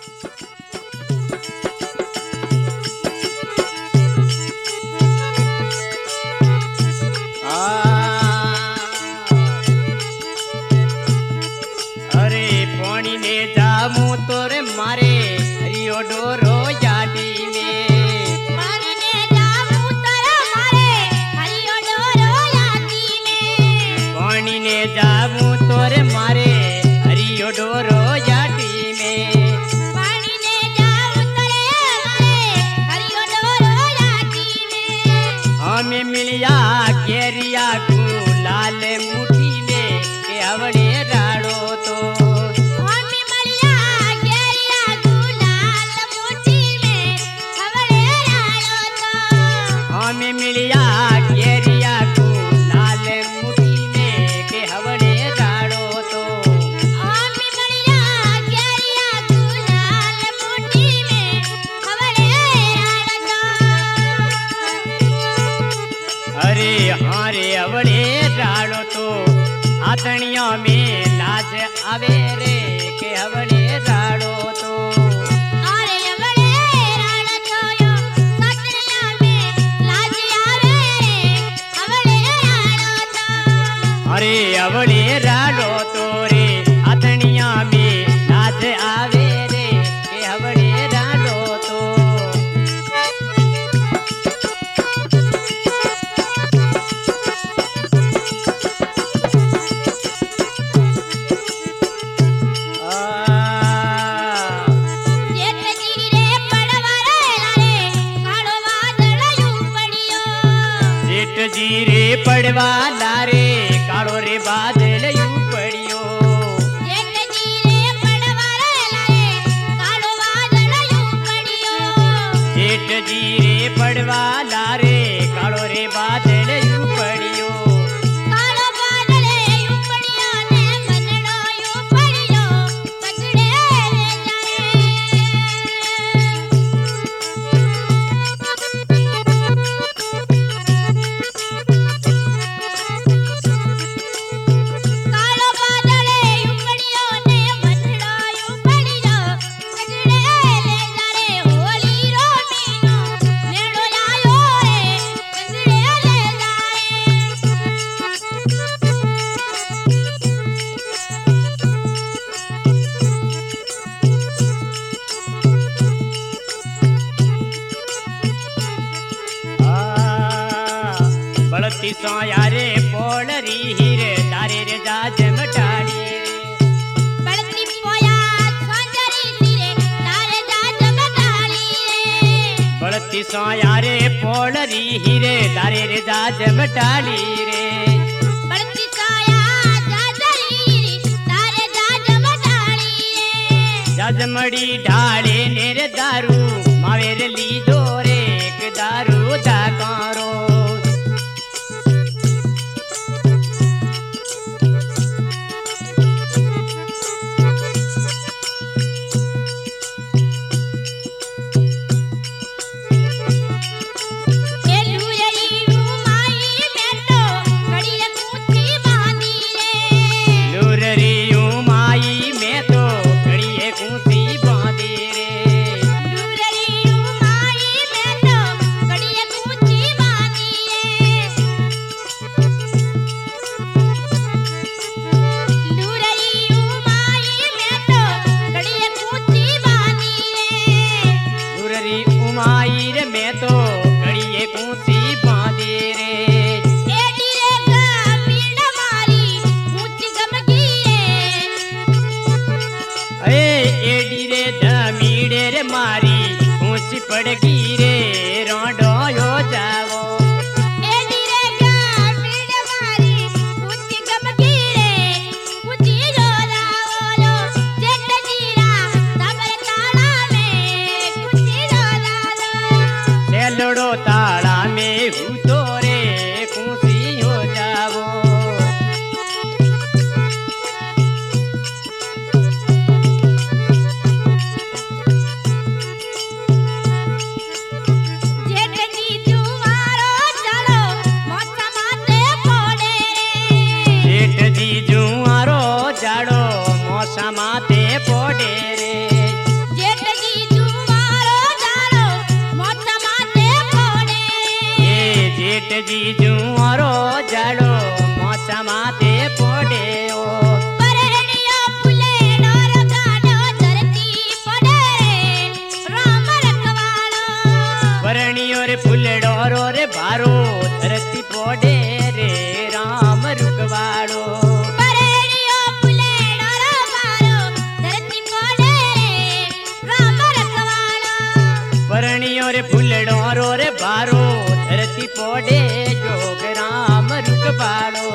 अरे पानी ने जामू तोरे मारे हरियो डोरो याडी में पानी ने जामू तोरे मारे हरियो डोरो याडी में पानी ने जामू तोरे मारे हरियो डोरो याडी में पानी ने जामू तोरे मारे हरियो डोरो याडी में हमें मिलिया केरिया को लाल मुठी में के हवड़े राड़ो तो हमें मिलिया केरिया को लाल मुठी में हवड़े राड़ो तो हमें मिलिया केरिया को लाल मुठी में के हवड़े राड़ो तो हमें मिलिया केरिया को लाल मुठी में हवड़े राड़ो तो अरे हाँ रे हवड़े राड़ो तो आतनिया में लाज आवे रे के हवड़े राड़ो तो अरे हवड़े राड़ो तो यो सतरिया में लाज आवे रे हवड़े राड़ो तो अरे हवड़े राड़ो तो रे आतनिया में लाज आवे रे के हवड़े राड़ो तो जेठ जीरे पड़वारे लारे काळो वादळयूं पड़ियो जेठ जीरे पड़वा लारे काड़ो रे बादल यूं पड़ियो जेठ जीरे पड़वारे लारे काळो वादळयूं पड़ियो जेठ जीरे पड़वा लारे काड़ो रे बादल यूं पड़ियो काळो वादळयूं पड़ियो ने मनड़ोयूं पड़ियो सगड़े ले काळो वादळयूं पड़ियो ने मनड़ोयूं पड़ियो सगड़े ले जा रे होली रो मीनो मेड़ो आयो रे सगड़े ले जा बड़ती सो यारे पोलरी हीरे तारे रे जाज मटाड़ी रे बड़ती पोया सांजरी सिरे तारे जाज मटाली रे बड़ती सो यारे पोलरी हीरे तारे रे जाज मटाड़ी रे बड़ती साया जाजरी तारे जाज मटाली रे जाज मड़ी ढाले नेर दारू मावेर ली दो रे एक दारू दा कारो ए लुयरी माई में तो कड़िया कूची बांधी रे लुररी माई में तो कड़िए कूती बांधी रे लुयरी माई में तो कड़िया कूची बांधी रे लुयरी माई में तो कड़िया कूची बांधी रे लुररी उमाई रे में तो कड़िए कूती बांधी रे एडी रे का पीड़ मारी ऊंची गमगी रे एडी रे धमीड़े रे मारी ऊंची पड़गी रे रोडो यो जावो एडी रे का पीड़ मारी ऊंची गमगी रे ऊंची जो लावो जेठ जीरा तबर ताला में ऊंची जो लावो सेलड़ो ताड़ा में हूँ तो रे कूसी हो जावो रे फूलड़ो रो रे बारो धरती पोड़े जोग राम रुक पाड़ो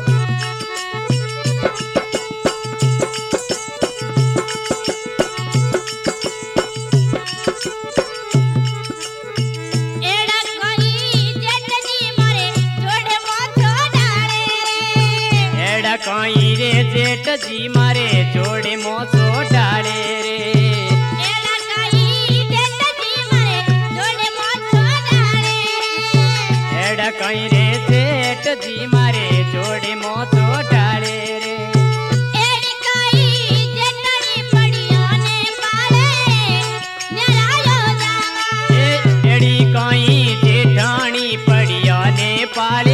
कहीं रे जेठ जी मारे जोड़े मोसो डाले रे एड़ा कहीं जेठ जी मारे जोड़े मोसो डाले रे एड़ा कहीं रे जेठ जी मारे जोड़े मोसो डाले रे एड़ी कहीं जेठड़ी पड़ियो ने पाले न्यायो जावा एड़ी कहीं जेठानी पड़ियो ने पाले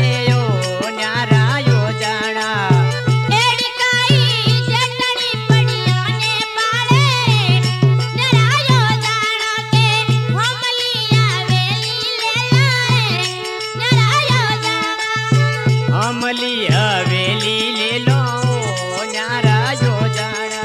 हवेली ले लो न्यारा जो जाना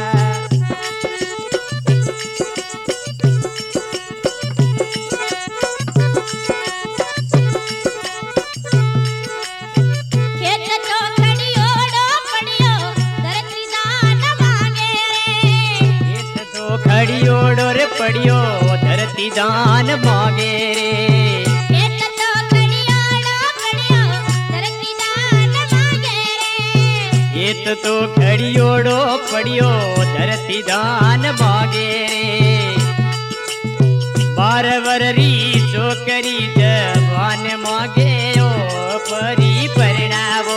खेत तो खड़ियोड़ो पड़ियो धरती दान मांगे रे खेत तो खड़ियोड़ो रे पड़ियो धरती दान मांगे रे खेत तो खड़ियोड़ो पड़ियो धरती दान मांगे रे 12 वररी छोकरी जवान मांगे ओ परी परिणावो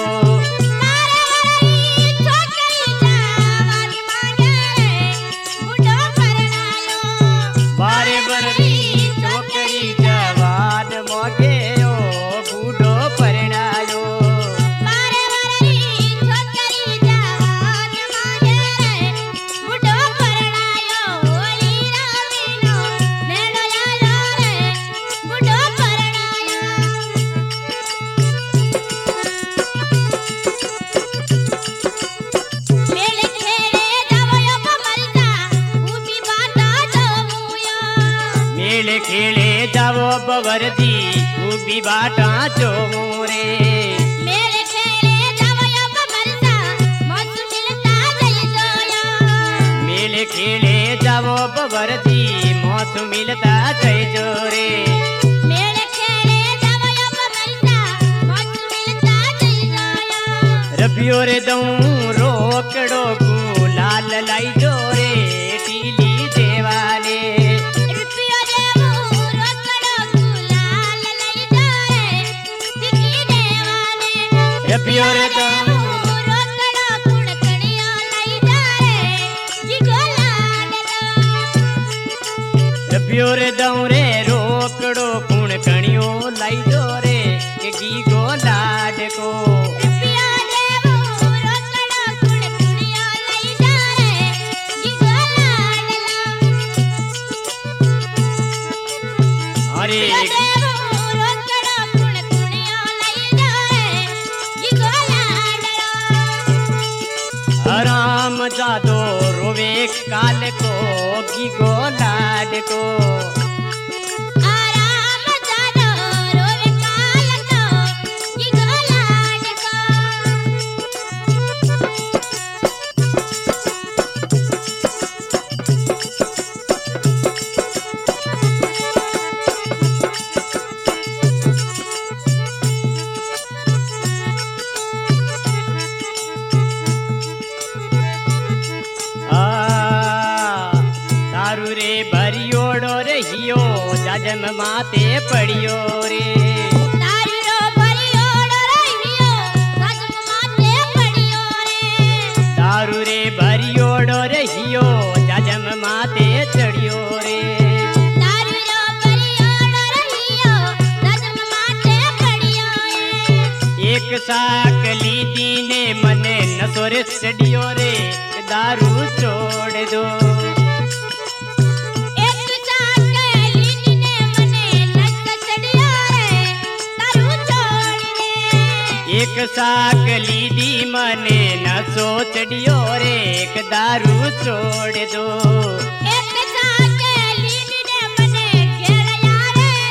12 वररी छोकरी जवान मांगे ओ बूढ़ो परिणायो खेले जावो बवरदी खूबी बाटा जो मोरे मेरे खेले जावो बवरदा मौसम मिलता जय जोया मेले खेले जावो बवरदी मौसम मिलता जय जोरे मेरे खेले जावो बवरदा मौसम मिलता जय जोया रबियो रे दऊं रोकड़ो गुलाल लाई जोरे टीली देवाने रबियो रे दऊं रोकड़ो कुड़कड़ियो लाई जाए जी गोलाडो रबियो रे दऊं रे रोकड़ो कुड़कड़ियो लाई जोरे के गी गोलाड को अरे राम जादो रोवे काल को की गोलाड को आराम जादो रोवे काल को की गोलाड रे भरियोड़ो रे हियो जाजम माते पड़ियो रे तारू रो भरियोड़ो रे हियो जाजम माते पड़ियो रे तारू रे भरियोड़ो रे हियो जाजम माते चढ़ियो रे तारू रो भरियोड़ो रे हियो जाजम माते पड़ियो रे एक साकली दीने मने नसोरे चढ़ियो रे दारू छोड़ दो एक साकली दी मने न सोचड़ियो रे एक दारू छोड़ दो एक साकली दी मने घेड़या रे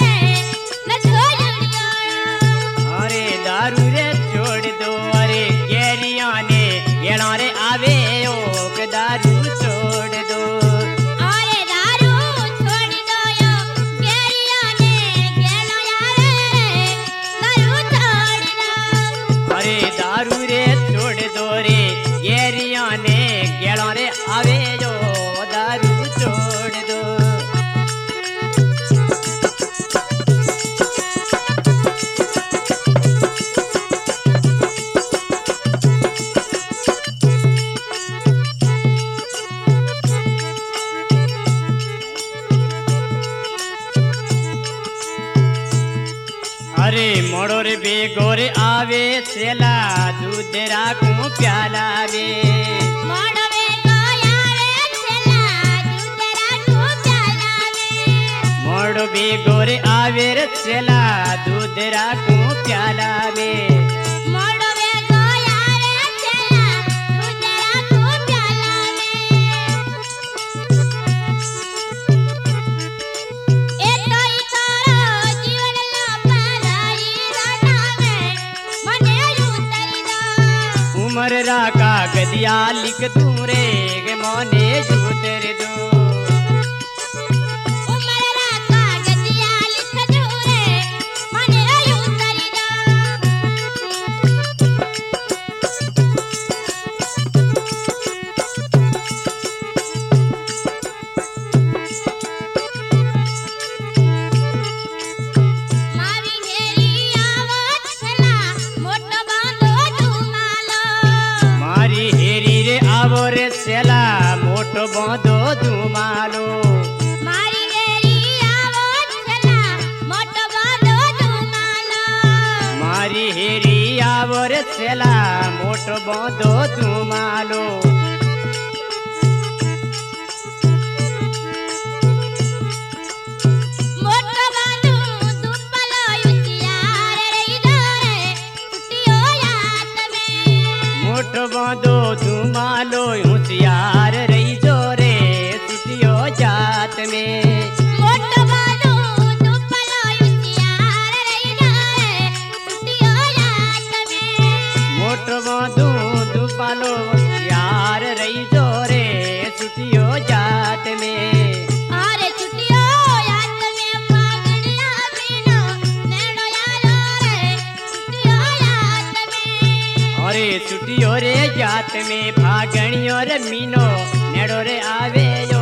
अरे मोड़ो रे बेगो रे आवे सेला दूध राखूं प्याला वे मोड़वे गोयावे छेला दूधरा को प्यालावे मोड़ो बेगो रे आवे रे सेला दूध राखूं प्याला वे मोड़वे गोयावे छेला दूधरा को प्यालावे ए तोई तारो जीवन ला पराई रनावे मने उतरी दो उमर राका गदिया लिख दूं रे गे मोने जूतर दो उमरा का गदिया लिख दो रे मने उतरी मावी घेरी आवत छला मोटो बांधो धुमालो मारी हेरी रे आवो रे सेला मोटो बांधो धुमालो मारी घेरी आवत छला मोटो बांधो धुमालो मारी हेरी आवो रे सेला मोटो बांधो धुमालो मोटो बांधो दुपलो युतियार रही डोरे कुटियो यात में मोटो बांधो धुमालो होशियार रही जो रे सुतियो जात में मोटो बांधो दुपलो युतियार रही डोरे कुटियो यात में मोटो बांधो धुमालो होशियार रही जो रे सुतियो जात में आरे छुटियो यात में पागड़िया मीनो नेड़ो यारो रे छुटियो यात में अरे सुटियो रे जात में फागणियो रे मीनो नेड़ो रे आवे